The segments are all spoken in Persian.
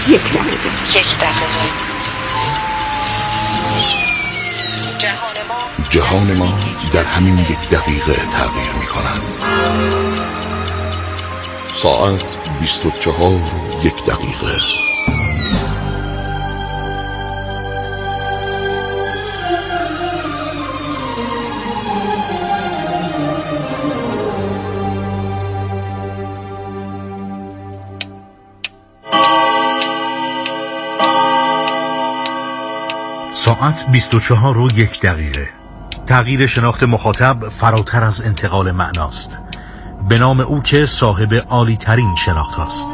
یک دقیقه. جهان ما در همین یک دقیقه تغییر می کند. ساعت 24:01. ساعت 24:01. تغییر شناخت مخاطب فراتر از انتقال معناست، به نام او که صاحب عالی ترین شناخت است.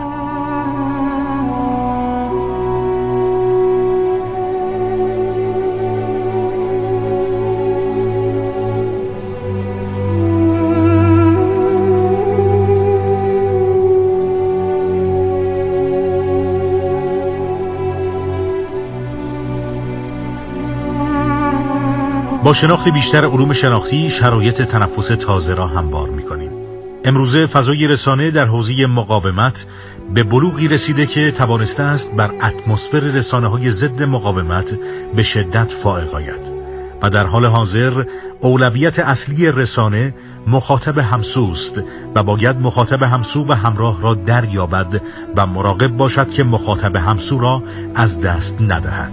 با شناخت بیشتر علوم شناختی شرایط تنفس تازه را هموار می‌کنیم. امروزه فضای رسانه در حوزه مقاومت به بلوغی رسیده که توانسته است بر اتمسفر رسانه‌های ضد مقاومت به شدت فائق آید و در حال حاضر اولویت اصلی رسانه مخاطب همسوست و باید مخاطب همسو و همراه را دریابد و مراقب باشد که مخاطب همسو را از دست ندهد.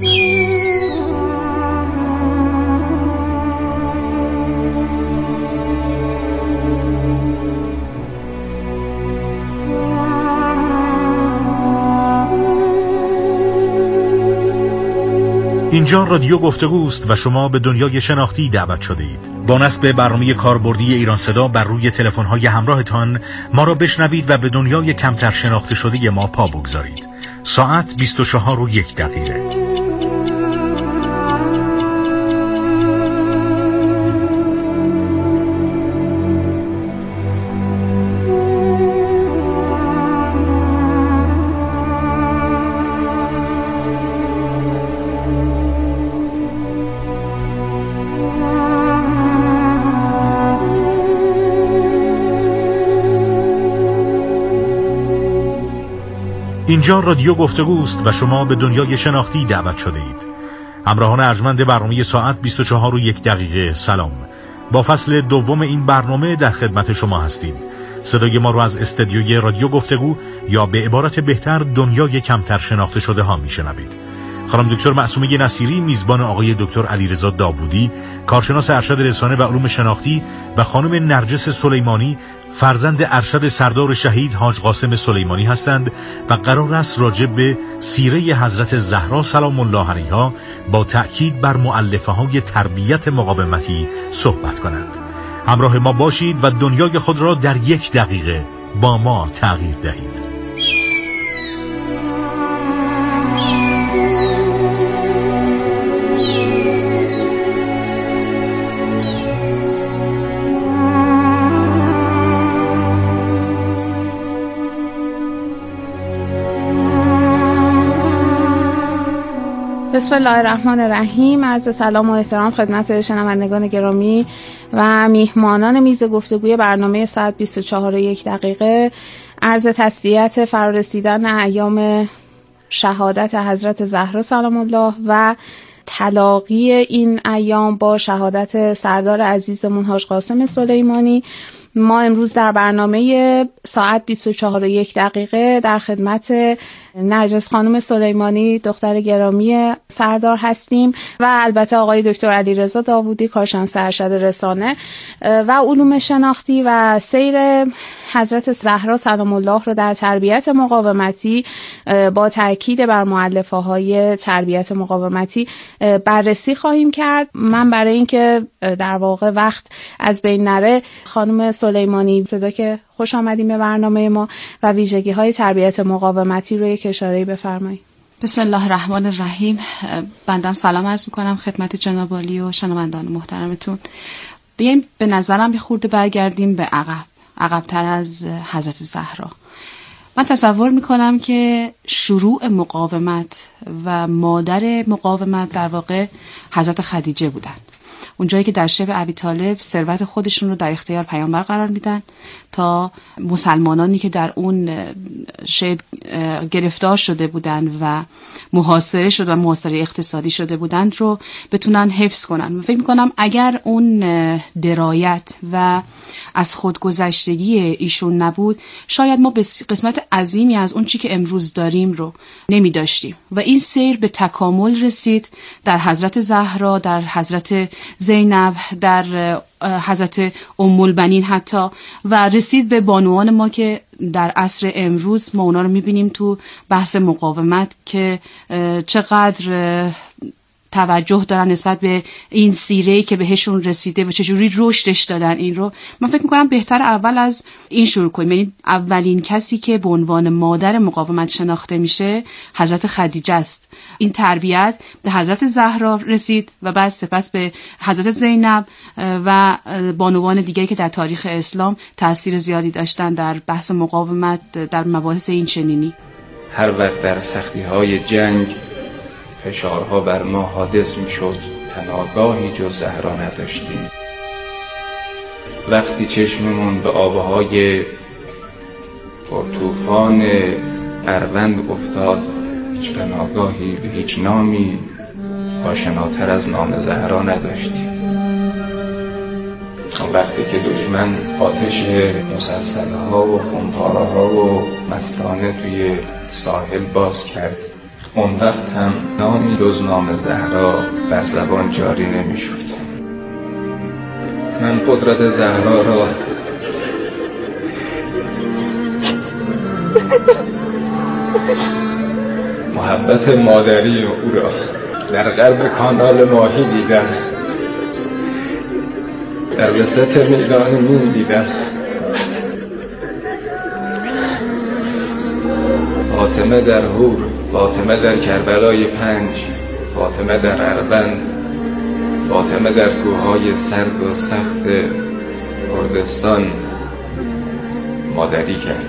اینجا رادیو گفتگوست و شما به دنیای شناختی دعوت شده اید. با نصب برنامه کاربردی ایران صدا بر روی تلفن‌های همراهتان ما را بشنوید و به دنیای کمتر شناخته شده ما پا بگذارید. ساعت 24:01. اینجا رادیو گفتگوست و شما به دنیای شناختی دعوت شده اید. همراهان ارجمند برنامه ساعت 24:01. سلام. با فصل دوم این برنامه در خدمت شما هستیم. صدای ما رو از استدیوی رادیو گفتگو یا به عبارت بهتر دنیای کمتر شناخته شده ها میشنوید. خانم دکتر معصومه نصیری میزبان آقای دکتر علیرضا داوودی، کارشناس ارشد رسانه و علوم شناختی، و خانم نرجس سلیمانی فرزند ارشد سردار شهید حاج قاسم سلیمانی هستند و قرار است راجع به سیره حضرت زهرا سلام الله علیها با تأکید بر مؤلفه های تربیت مقاومتی صحبت کنند. همراه ما باشید و دنیای خود را در 1 دقیقه با ما تغییر دهید. بسم الله الرحمن الرحیم. عرض سلام و احترام خدمت شنوندگان گرامی و میهمانان میز گفتگوی برنامه ساعت 24:01. عرض تسلیت فرارسیدن ایام شهادت حضرت زهرا سلام الله و تلاقی این ایام با شهادت سردار عزیزمون حاج قاسم سلیمانی. ما امروز در برنامه ساعت 24:01 در خدمت نرجس خانم سلیمانی دختر گرامی سردار هستیم و البته آقای دکتر علیرضا داوودی کارشناس ارشد رسانه و علوم شناختی و سیر حضرت زهرا سلام الله رو در تربیت مقاومتی با تاکید بر مؤلفه های تربیت مقاومتی بررسی خواهیم کرد. من برای اینکه در واقع وقت از بین نره، خانم سلیمانی ابتدا که خوش آمدیم به برنامه ما و ویژگی های تربیت مقاومتی رو یک اشاره‌ای بفرمایید. بسم الله الرحمن الرحیم. بنده سلام عرض می‌کنم خدمت جناب عالی و شنوندان محترمتون. بیایم به نظرم یه خورده برگردیم به عقب‌تر از حضرت زهرا. من تصور می‌کنم که شروع مقاومت و مادر مقاومت در واقع حضرت خدیجه بودن. اونجایی که در شبه ابی طالب ثروت خودشون رو در اختیار پیامبر قرار میدن تا مسلمانانی که در اون شبه گرفتار شده بودند و محاصره اقتصادی شده بودند رو بتونن حفظ کنن. فکر میکنم اگر اون درایت و از خودگذشتگی ایشون نبود، شاید ما به قسمت عظیمی از اون چی که امروز داریم رو نمی داشتیم و این سیر به تکامل رسید در حضرت زهرا، در حضرت زینب، در حضرت ام البنین حتی، و رسید به بانوان ما که در عصر امروز ما اونا رو میبینیم تو بحث مقاومت که چقدر توجه دارن نسبت به این سیره‌ای که بهشون رسیده و چجوری رشدش دادن. این رو من فکر میکنم بهتر اول از این شروع کنیم. یعنی اولین کسی که به عنوان مادر مقاومت شناخته میشه حضرت خدیجه است. این تربیت به حضرت زهرا رسید و بعد سپس به حضرت زینب و بانوان دیگری که در تاریخ اسلام تأثیر زیادی داشتن در بحث مقاومت در مباحث این چنینی. هر وقت در سختی‌های جنگ فشارها بر ما حادث می شد، پناهگاهی جز زهرا نداشتیم. وقتی چشممون به آبهای پرطوفان اروند افتاد، هیچ پناهگاهی به هیچ نامی آشناتر از نام زهرا نداشتیم. وقتی که دشمن آتش مسلسل‌ها و خمپاره‌ها و مستانه توی ساحل باز کرد، اون وقت هم نامی جز نام زهرا بر زبان جاری نمی شد. من قدرت زهرا را محبت مادری او را در غرب کانال ماهی دیدم، در وسط میدان نون دیدم. فاطمه در هور، فاطمه در کربلای 5، فاطمه در اروند، فاطمه در کوههای سرد و سخت کردستان مادری کرد.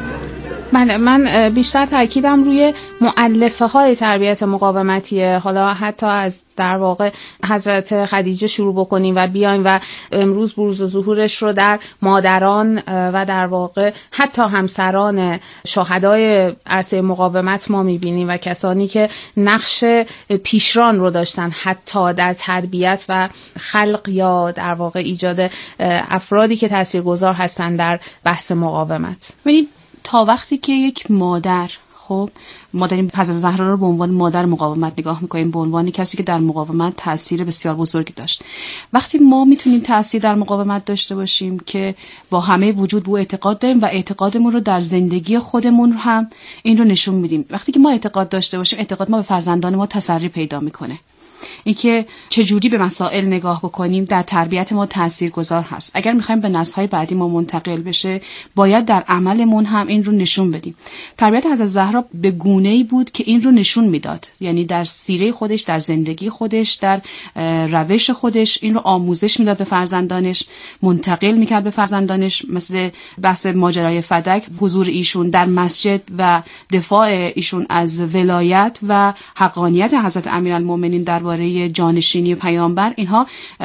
من بیشتر تاکیدم روی مؤلفه های تربیت مقاومتیه. حالا حتی از در واقع حضرت خدیجه شروع بکنیم و بیایم و امروز بروز و ظهورش رو در مادران و در واقع حتی همسران شهدای عرصه مقاومت ما میبینیم و کسانی که نقش پیشران رو داشتن حتی در تربیت و خلق یا در واقع ایجاد افرادی که تاثیرگذار هستن در بحث مقاومت. ببینید تا وقتی که یک مادر، خب ما داریم حضرت زهرا رو به عنوان مادر مقاومت نگاه میکنیم، به عنوان کسی که در مقاومت تاثیر بسیار بزرگی داشت. وقتی ما میتونیم تاثیر در مقاومت داشته باشیم که با همه وجود به اعتقاد داریم و اعتقادمون رو در زندگی خودمون هم این رو نشون میدیم. وقتی که ما اعتقاد داشته باشیم، اعتقاد ما به فرزندان ما تسری پیدا میکنه. اینکه چجوری به مسائل نگاه بکنیم در تربیت ما تاثیرگذار هست. اگر میخوایم به نسل‌های بعدی ما منتقل بشه، باید در عملمون هم این رو نشون بدیم. تربیت حضرت زهرا به گونه‌ای بود که این رو نشون میداد، یعنی در سیره خودش، در زندگی خودش، در روش خودش این رو آموزش میداد به فرزندانش، منتقل میکرد به فرزندانش. مثل بحث ماجرای فدک، حضور ایشون در مسجد و دفاع ایشون از ولایت و حقانیت حضرت امیرالمومنین درباره جانشینی پیامبر، اینها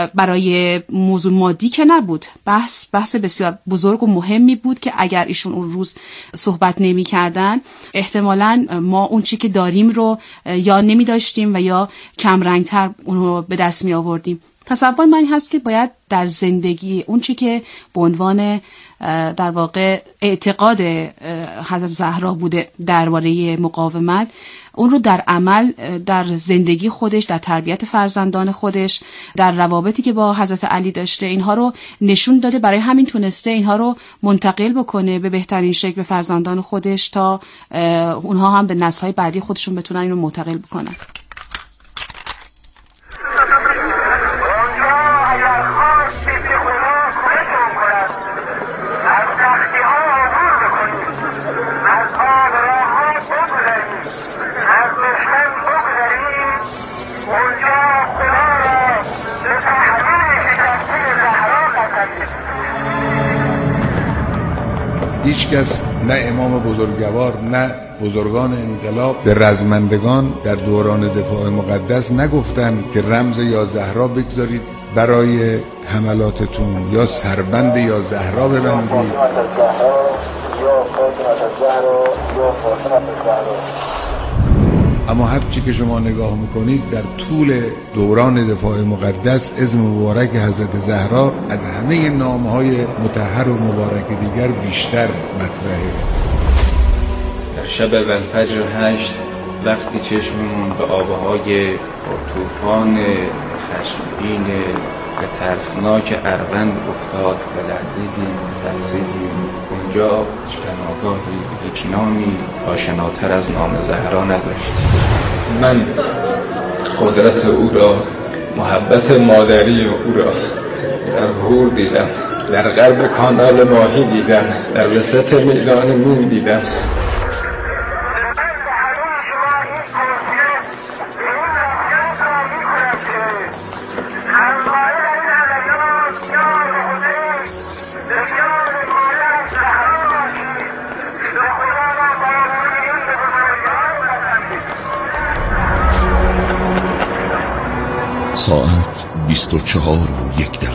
برای موضوع مادی که نبود، بحث بسیار بزرگ و مهمی بود که اگر ایشون اون روز صحبت نمی کردن، احتمالاً ما اون چی که داریم رو یا نمی داشتیم و یا کم رنگتر اون رو به دست می آوردیم. تصور من این هست که باید در زندگی اون چی که به عنوان در واقع اعتقاد حضرت زهرا بوده درباره مقاومت، اون رو در عمل، در زندگی خودش، در تربیت فرزندان خودش، در روابطی که با حضرت علی داشته، اینها رو نشون داده. برای همین تونسته اینها رو منتقل بکنه به بهترین شکل به فرزندان خودش تا اونها هم به نسل‌های بعدی خودشون بتونن اینو منتقل بکنن. هیچ کس، نه امام بزرگوار نه بزرگان انقلاب، به رزمندگان در دوران دفاع مقدس نگفتن که رمز یا زهرا بگذارید برای حملاتتون یا سربند یا زهرا ببندید. اما هر چی که شما نگاه میکنید در طول دوران دفاع مقدس اسم مبارک حضرت زهرا از همه نامهای مطهر و مبارک دیگر بیشتر مطرحه. در شب والفجر 8 وقتی چشممون به آبهای طوفان خشمگین و ترسناک اروند افتاد و لرزیدیم ترسیدیم، اونجا هیچ پناهگاهی، هیچ نامی آشناتر از نام زهرا نداشت. من قدرت او را، محبت مادری او را در هور دیدم، در غرب کانال ماهی دیدم، در وسط میدان مون دیدم. ساعت 24:01.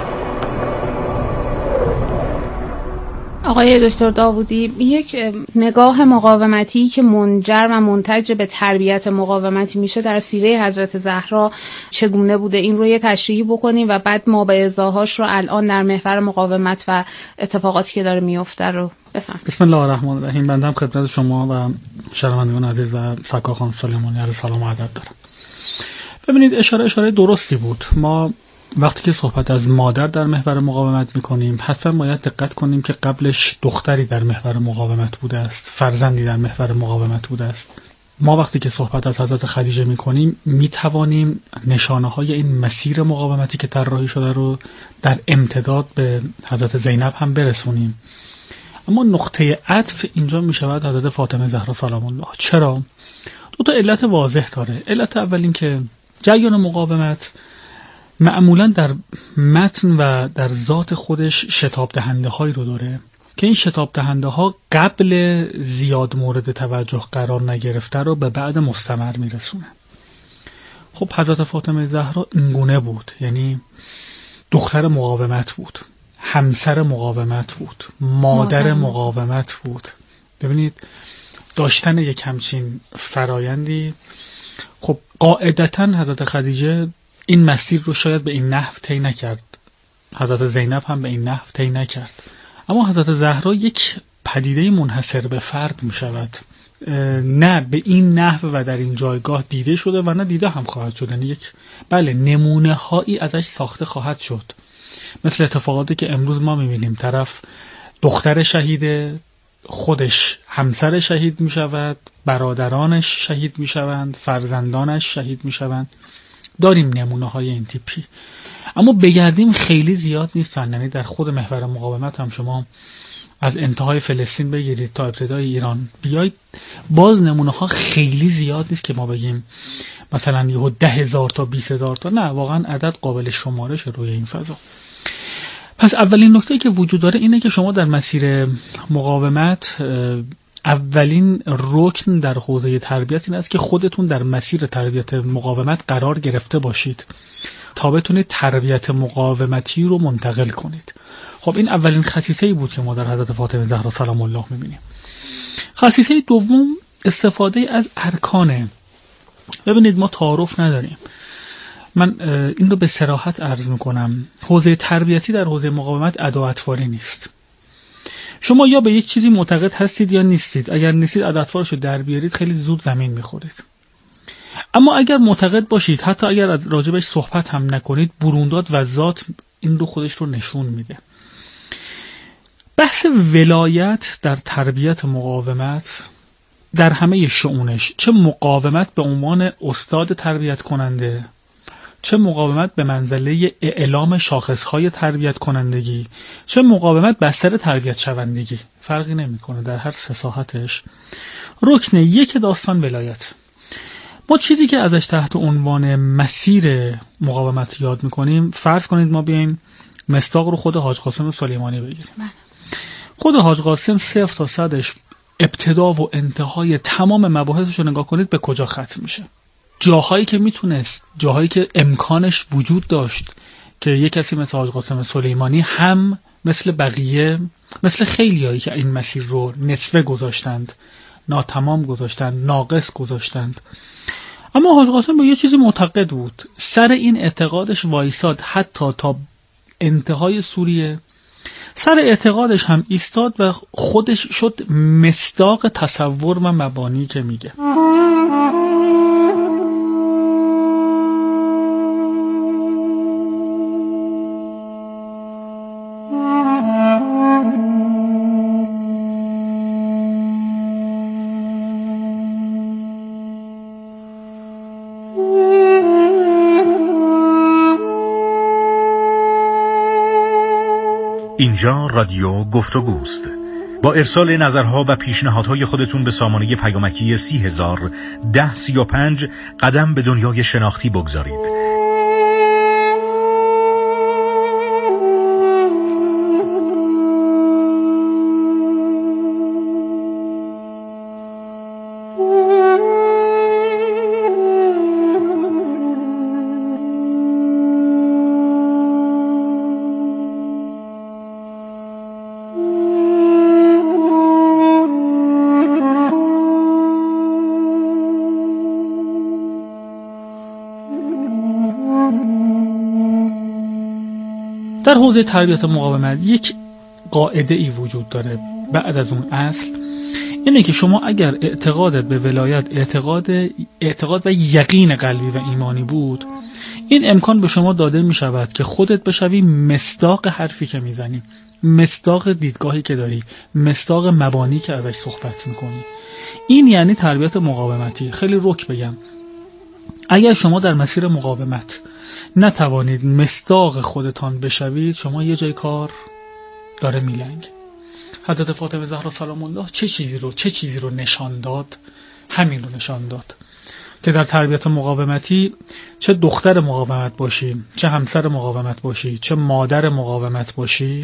آقای دکتر داوودی، یک نگاه مقاومتی که منجر و منتج به تربیت مقاومتی میشه در سیره حضرت زهرا چگونه بوده؟ این رو یه تشریحی بکنیم و بعد ما به ازاهاش رو الان در محور مقاومت و اتفاقاتی که داره میفته رو بفهم. بسم الله الرحمن الرحیم. بنده هم خدمت شما و شنوندگان عزیز و سکا خانم سلیمانی علیه سلام و ادب دارم. ببینید، اشاره درستی بود. ما وقتی که صحبت از مادر در محور مقاومت میکنیم حتما باید دقت کنیم که قبلش دختری در محور مقاومت بوده است، فرزندی در محور مقاومت بوده است. ما وقتی که صحبت از حضرت خدیجه میکنیم میتوانیم نشانه های این مسیر مقاومتی که طراحی شده رو در امتداد به حضرت زینب هم برسونیم. اما نقطه عطف اینجا میشود حضرت فاطمه زهرا سلام الله. چرا؟ دو تا علت واضح داره. علت اول این که جریان مقاومت معمولا در متن و در ذات خودش شتاب دهنده هایی رو داره که این شتاب دهنده ها قبل زیاد مورد توجه قرار نگرفته رو به بعد مستمر میرسونه. خب حضرت فاطمه زهرا اینگونه بود، یعنی دختر مقاومت بود، همسر مقاومت بود، مادر مقاومت بود. ببینید، داشتن یک همچین فرایندی، خب قاعدتاً حضرت خدیجه این مسیر رو شاید به این نحو طی نکرد، حضرت زینب هم به این نحو طی نکرد، اما حضرت زهرا یک پدیده منحصر به فرد می شود. نه به این نحو و در این جایگاه دیده شده و نه دیده هم خواهد شد. یعنی یک نمونه هایی ازش ساخته خواهد شد، مثل اتفاقاتی که امروز ما می بینیم. طرف دختر شهیده، خودش همسر شهید می شود، برادرانش شهید می شوند، فرزندانش شهید می شوند. داریم نمونه های این تیپی، اما بگردیم خیلی زیاد نیستن. یعنی در خود محور مقاومت هم شما از انتهای فلسطین بگیرید تا ابتدای ایران بیایید، باز نمونه ها خیلی زیاد نیست که ما بگیم مثلا یهو 10,000 تا 20,000 تا، نه، واقعا عدد قابل شمارش روی این فضا. پس اولین نکته که وجود داره اینه که شما در مسیر مقاومت اولین رکن در حوزه تربیت این است که خودتون در مسیر تربیت مقاومت قرار گرفته باشید تا بتونید تربیت مقاومتی رو منتقل کنید. خب این اولین خصیصه‌ای بود که ما در حضرت فاطمه زهرا سلام الله می‌بینیم. خصیصه دوم استفاده از ارکانه. ببینید، ما تعارف نداریم. من این رو به صراحت عرض میکنم، حوزه تربیتی در حوزه مقاومت ادا و اطواری نیست. شما یا به یک چیزی معتقد هستید یا نیستید. اگر نیستید اطوارشو در بیارید خیلی زود زمین میخورید. اما اگر معتقد باشید، حتی اگر از راجبش صحبت هم نکنید، برونداد و ذات این رو خودش رو نشون میده. بحث ولایت در تربیت مقاومت در همه شؤونش، چه مقاومت به عنوان استاد تربیت کننده، چه مقاومت به منزله اعلام شاخصهای تربیت کنندگی، چه مقاومت بستر تربیت شوندگی، فرقی نمیکنه. در هر سه ساحتش رکن یک داستان ولایت. ما چیزی که ازش تحت عنوان مسیر مقاومت یاد میکنیم، فرض کنید ما بیایم مصداق رو خود حاج قاسم سلیمانی بگیریم. خود حاج قاسم 0 تا 100ش ابتدا و انتهای تمام مباحثش رو نگاه کنید به کجا ختم میشه. جاهایی که میتونست، جاهایی که امکانش وجود داشت که یک کسی مثل حاج قاسم سلیمانی هم مثل بقیه، مثل خیلیایی که این مسیر رو نصفه گذاشتند، ناتمام گذاشتند، ناقص گذاشتند، اما حاج قاسم به یه چیزی معتقد بود، سر این اعتقادش وایساد حتی تا انتهای سوریه، سر اعتقادش هم ایستاد و خودش شد مصداق تصور و مبانی که میگه. اینجا رادیو گفتگوست. با ارسال نظرها و پیشنهادهای خودتون به سامانه پیامکی 30,1035 قدم به دنیای شناختی بگذارید. در حوزه تربیت مقاومت یک قاعده ای وجود داره بعد از اون اصل، اینه که شما اگر اعتقادت به ولایت اعتقاد و یقین قلبی و ایمانی بود، این امکان به شما داده می شود که خودت بشوی مصداق حرفی که میزنی، مصداق دیدگاهی که داری، مصداق مبانی که ازش صحبت میکنی. این یعنی تربیت مقاومتی. خیلی رک بگم، اگر شما در مسیر مقاومت نتوانید مصداق خودتان بشوید، شما یه جای کار داره میلنگ. حضرت فاطمه زهرا سلام الله چه چیزی رو نشان داد؟ همین رو نشان داد که در تربیت مقاومتی چه دختر مقاومت باشی، چه همسر مقاومت باشی، چه مادر مقاومت باشی،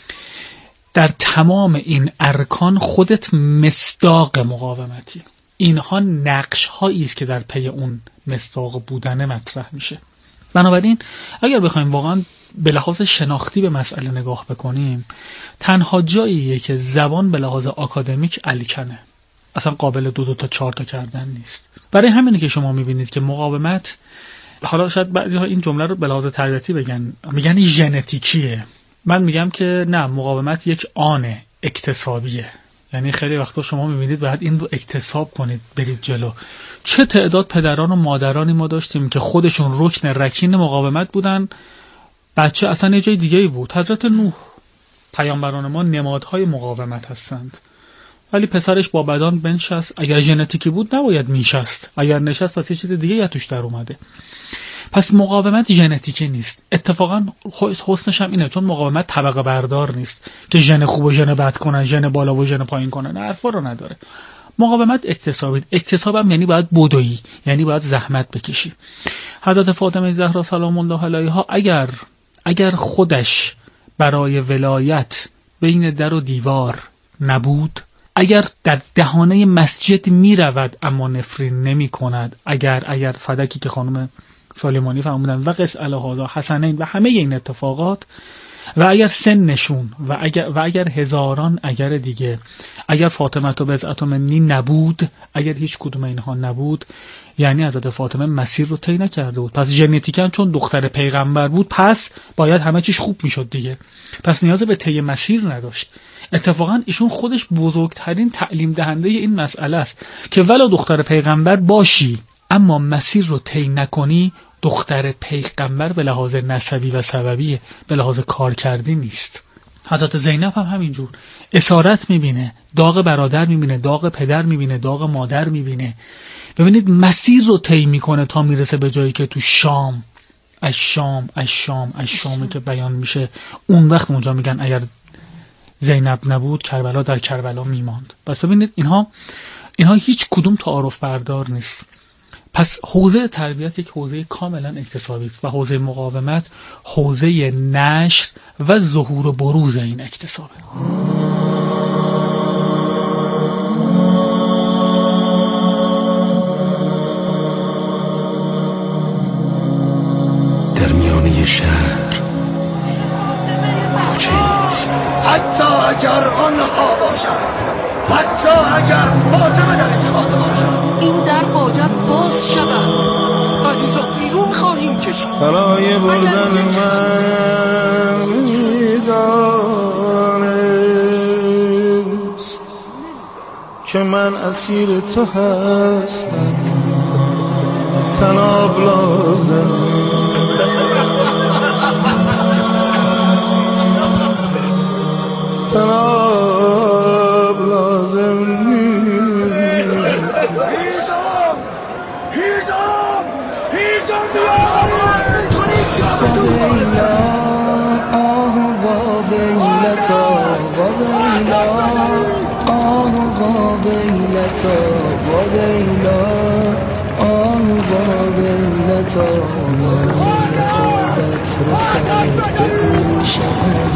در تمام این ارکان خودت مصداق مقاومتی. اینها نقش هایی است که در پی اون مصداق بودن مطرح میشه. بنابراین اگر بخوایم واقعا به لحاظ شناختی به مسئله نگاه بکنیم، تنها جاییه که زبان به لحاظ آکادمیک الکنه، اصلا قابل 2 تا 4 تا کردن نیست. برای همینه که شما میبینید که مقاومت، حالا شاید بعضی‌ها این جمله رو به لحاظ تربیتی میگن ژنتیکیه، من میگم که نه، مقاومت یک آن اکتسابیه. یعنی خیلی وقتا شما میبینید باید این رو اکتساب کنید برید جلو. چه تعداد پدران و مادرانی ما داشتیم که خودشون رکن رکین مقاومت بودن، بچه اصلا یه جای دیگه ای بود. حضرت نوح، پیامبران ما نمادهای مقاومت هستند، ولی پسرش با بدان بنشست. اگر ژنتیکی بود نباید میشست، اگر نشست پس یه چیز دیگه یا توش در اومده. پس مقاومت ژنتیکی نیست. اتفاقا حسنش هم اینه، چون مقاومت طبقه بردار نیست که ژن خوب و ژن بد کنن، ژن بالا و ژن پایین کنن، حرفا رو نداره. مقاومت اکتسابی. اکتساب هم یعنی باید بدویی، یعنی باید زحمت بکشی. حضرت فاطمه زهرا سلام الله علیها اگر خودش برای ولایت بین در و دیوار نبود، اگر در دهانه مسجد می رود اما نفرین نمی کند، اگر فدکی که خانم سلیمانی فرمودن و قس علی هذا حسنین و همه این اتفاقات، و اگر سنشون و اگر هزاران اگر دیگه، اگر فاطمه و بضعة منی نبود، اگر هیچ کدوم اینها نبود، یعنی حضرت فاطمه مسیر رو طی نکرده بود. پس ژنتیکاً چون دختر پیغمبر بود، پس باید همه چیش خوب میشد دیگه، پس نیاز به طی مسیر نداشت. اتفاقا ایشون خودش بزرگترین تعلیم دهنده این مسئله است که ولو دختر پیغمبر باشی اما مسیر رو طی نکنی، دختر پیغمبر به لحاظ نسبی و سببی، به لحاظ کار کردی نیست. حضرت زینب هم همینجور اسارت میبینه، داغ برادر میبینه، داغ پدر میبینه، داغ مادر میبینه. ببینید مسیر رو طی میکنه تا میرسه به جایی که تو شام، از شامی که بیان میشه. اون وقت اونجا میگن اگر زینب نبود کربلا در کربلا میماند. پس ببینید اینها هیچ کدوم تعارف بردار نیست. پس حوزه تربیت یک حوزه کاملا اکتسابی است و حوزه مقاومت حوزه نشر و ظهور و بروز این اکتسابه. در میانه شهر حتی اگر فاطمه در این خانه باشد این در باید باز شود. علی را بیرون خواهیم کشید. برای بردن من میدانست که من اسیر تو هستم. تناب لازم تناب لازم هیزم بیا آواز میکنی کیا به تو ویلا آه و ویلتا و ویلا آه و ویلتا و ویلا آه و ویلتا قربت رسد به گوشم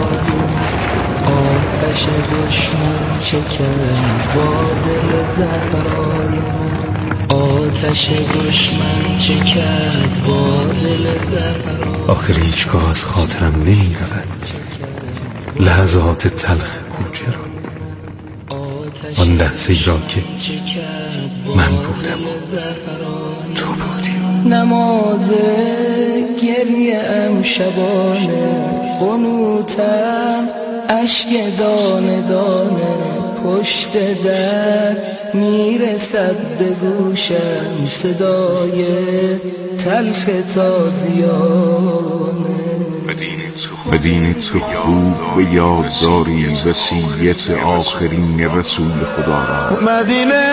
آتش دشمن چکن با دل زهرای من آتش دشمن چکن با دل زهرای. آخر هیچگاه از خاطرم نمی رود لحظات تلخ کوچه را، آن لحظه را که من بودم و تو بودی. نماز گریه ام شبانه قنوتم اشک دانه دانه پشت در میرسد به گوشم صدای تلخ تازیانه. به دین تو خوب به یاد داری وصیت آخرین رسول خدا را. مدینه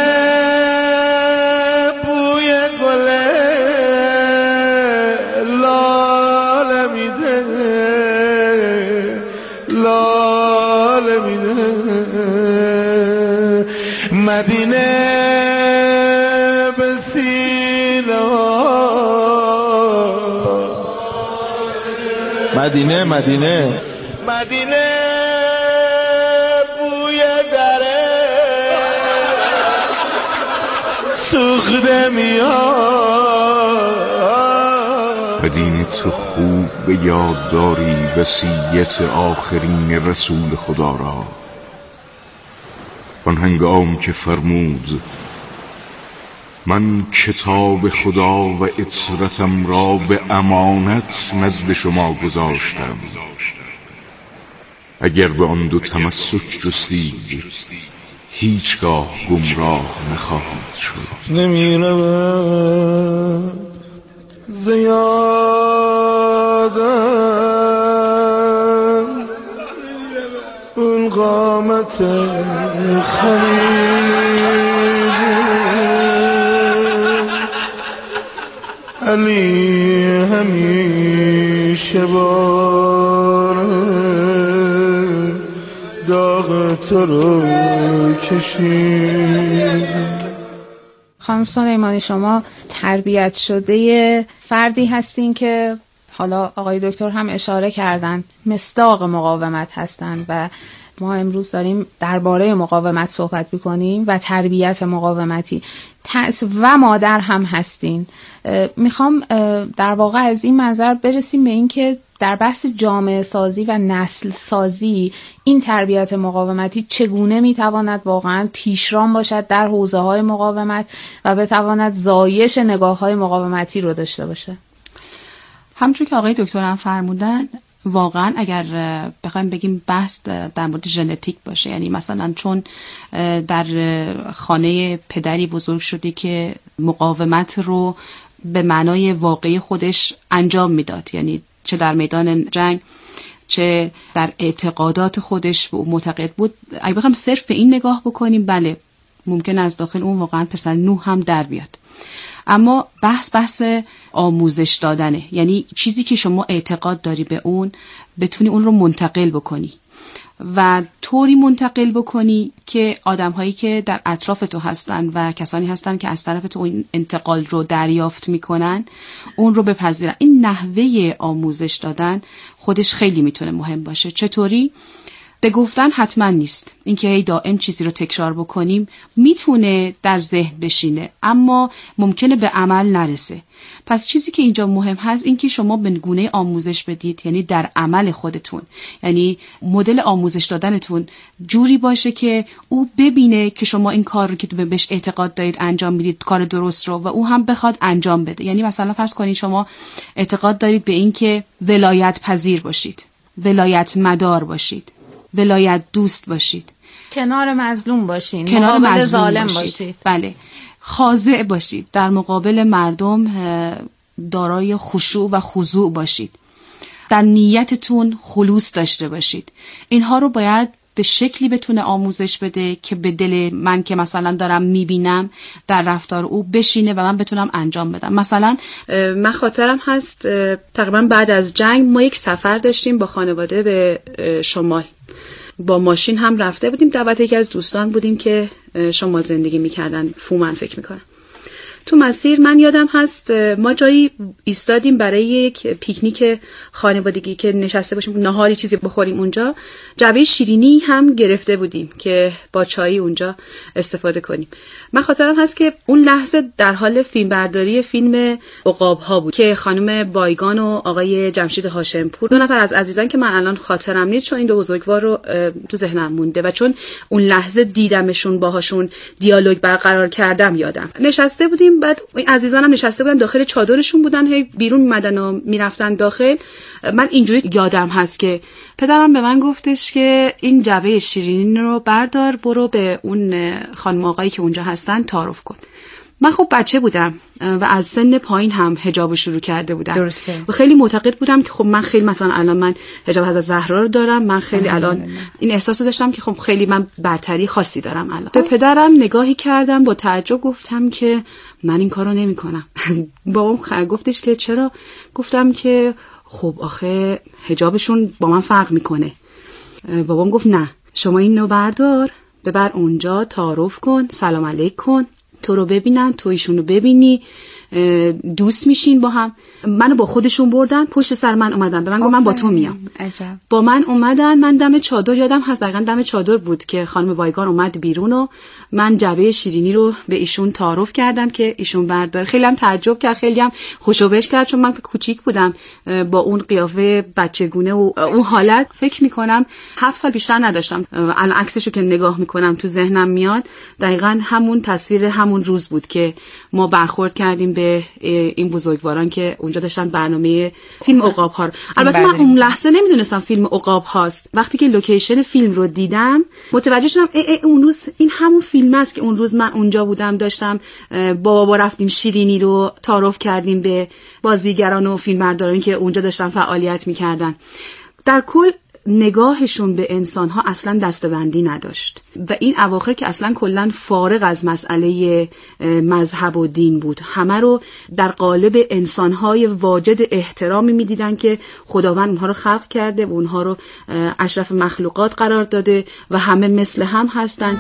بوی گل لاله میده لاله میده. مدینه به سینه مدینه مدینه بوی دره سوخته میاد. به دین تو خوب به یاد داری وصیت آخرین رسول خدا را. آن هنگام که فرمود من کتاب خدا و اطرتم را به امانت نزد شما گذاشتم، اگر به آن دو تمسک جستید هیچگاه گمراه نخواهید شد. نمی رود زیادم اون قامت خمیزه علی همیشه باره داغ تو رو کشید. خانم سلیمانی شما تربیت شده فردی هستین که حالا آقای دکتر هم اشاره کردن مصداق مقاومت هستن و ما امروز داریم درباره مقاومت صحبت می‌کنیم و تربیت مقاومتی و مادر هم هستین. میخوام در واقع از این منظر برسیم به این که در بحث جامعه سازی و نسل سازی این تربیت مقاومتی چگونه میتواند واقعا پیشران باشد در حوزه‌های مقاومت و بتواند زایش نگاه‌های مقاومتی رو داشته باشه. همونجور که آقای دکتر هم فرمودن واقعا اگر بخوایم بگیم بحث در مورد ژنتیک باشه، یعنی مثلا چون در خانه پدری بزرگ شده که مقاومت رو به معنای واقعی خودش انجام میداد، یعنی چه در میدان جنگ چه در اعتقادات خودش به اون معتقد بود، اگه بخوایم صرف به این نگاه بکنیم بله ممکن از داخل اون واقعا پسر نوح هم در بیاد. اما بحث آموزش دادنه، یعنی چیزی که شما اعتقاد داری به اون بتونی اون رو منتقل بکنی و طوری منتقل بکنی که آدم‌هایی که در اطراف تو هستن و کسانی هستن که از طرف تو این انتقال رو دریافت میکنن اون رو بپذیرن. این نحوه آموزش دادن خودش خیلی میتونه مهم باشه. چطوری؟ به گفتن حتما نیست. اینکه هی دائم چیزی رو تکرار بکنیم میتونه در ذهن بشینه اما ممکنه به عمل نرسه. پس چیزی که اینجا مهم هست این که شما به گونه آموزش بدید، یعنی در عمل خودتون، یعنی مدل آموزش دادنتون جوری باشه که او ببینه که شما این کار رو که بهش اعتقاد دارید انجام میدید، کار درست رو، و او هم بخواد انجام بده. یعنی مثلا فرض کنید شما اعتقاد دارید به این که ولایت پذیر باشید، ولایت مدار باشید، ولایت دوست باشید، کنار مظلوم باشید، کنار مقابل مظلوم ظالم باشید. بله، خاضع باشید، در مقابل مردم دارای خشوع و خضوع باشید، در نیتتون خلوص داشته باشید. اینها رو باید به شکلی بتونه آموزش بده که به دل من که مثلا دارم میبینم در رفتار او بشینه و من بتونم انجام بدم. مثلا من خاطرم هست تقریبا بعد از جنگ ما یک سفر داشتیم با خانواده به شمال، با ماشین هم رفته بودیم، دعوت یکی از دوستان بودیم که شمال زندگی میکردن، فومن فکر میکنم. تو مسیر من یادم هست ما جایی ایستادیم برای یک پیکنیک خانوادگی که نشسته باشیم نهاری چیزی بخوریم اونجا. جعبه شیرینی هم گرفته بودیم که با چای اونجا استفاده کنیم. من خاطرم هست که اون لحظه در حال فیلم برداری فیلم عقاب ها بود که خانم بایگان و آقای جمشید هاشمپور، دو نفر از عزیزان که من الان خاطرم نیست چون این دو بزرگوار رو تو ذهنم مونده و چون اون لحظه دیدمشون باهاشون دیالوگ برقرار کردم یادم. نشسته بودیم، بعد این عزیزانم نشسته بودن داخل چادرشون بودن، هی بیرون میمدن و میرفتن داخل. من اینجوری یادم هست که پدرم به من گفتش که این جعبه شیرینی رو بردار برو به اون خانم آقایی که اونجا هستن تعارف کن. من خب بچه بودم و از سن پایین هم حجاب شروع کرده بودم. درسته. و خیلی معتقد بودم که خب من خیلی مثلا الان من حجاب حضرت زهرا رو دارم، من خیلی الان این احساس داشتم که خب خیلی من برتری خاصی دارم الان. به پدرم نگاهی کردم با تعجب، گفتم که من این کارو نمی‌کنم. بابام گفتش که چرا؟ گفتم که خب آخه حجابشون با من فرق میکنه. بابام گفت نه، شما این نو بردار ببر اونجا تعارف کن، سلام علیک کن، تو رو ببینن، تو ایشونو ببینی، دوست میشین با هم. منو با خودشون بردن پشت سر من اومدن، به من گفت من با تو میام. عجب. با من اومدن، من دم چادر یادم هست، دقیقاً دم چادر بود که خانم بایگان اومد بیرون و من جعبه شیرینی رو به ایشون تعارف کردم که ایشون بردار. خیلی هم تعجب کرد، خیلی هم خوشوبش کرد، چون من کوچیک بودم با اون قیافه بچگونه و اون حالت فکر میکنم 7 سال بیشتر نداشتم. الان عکسشو که نگاه میکنم تو ذهنم میاد، دقیقاً همون تصویر همون روز بود که ما برخورد کردیم به این بزرگواران که اونجا داشتن برنامه فیلم عقاب ها. البته من اون لحظه نمیدونستم فیلم عقاب هاست. وقتی که لوکیشن فیلم رو دیدم متوجه شدم اون روز این همون فیلم است که اون روز من اونجا بودم، داشتم بابا رفتیم شیرینی رو تعارف کردیم به بازیگران و فیلمبردارانی که اونجا داشتن فعالیت میکردن. در کل نگاهشون به انسان‌ها اصلا دسته‌بندی نداشت و این اواخر که اصلا کلاً فارغ از مسئله مذهب و دین بود، همه رو در قالب انسان‌های واجد احترامی می‌دیدن که خداوند اونها رو خلق کرده و اونها رو اشرف مخلوقات قرار داده و همه مثل هم هستند.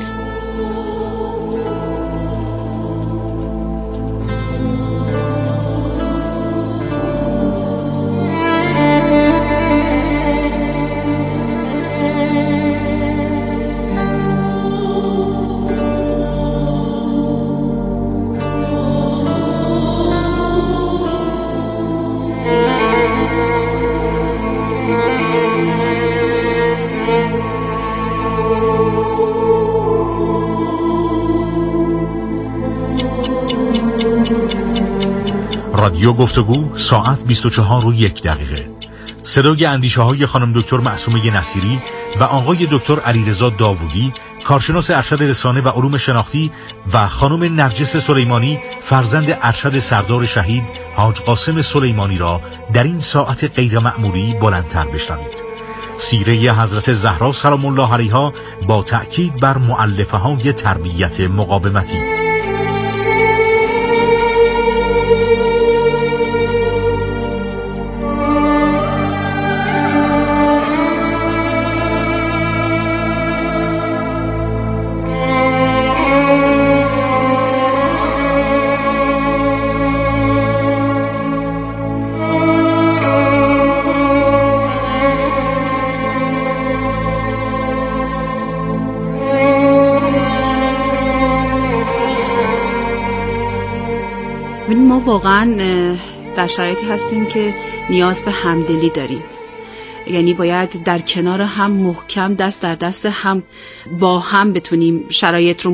رادیو گفتگو ساعت 24:01. صدای اندیشه های خانم دکتر معصومه نصیری و آقای دکتر علیرضا داوودی، کارشناس ارشد رسانه و علوم شناختی، و خانم نرجس سلیمانی، فرزند ارشد سردار شهید حاج قاسم سلیمانی را در این ساعت غیر معمولی بلندتر بشنوید. سیره حضرت زهرا سلام الله علیها با تأکید بر مؤلفه های تربیت مقاومتی. ما واقعا در شرایطی هستیم که نیاز به همدلی داریم. یعنی باید در کنار هم محکم دست در دست هم با هم بتونیم شرایط رو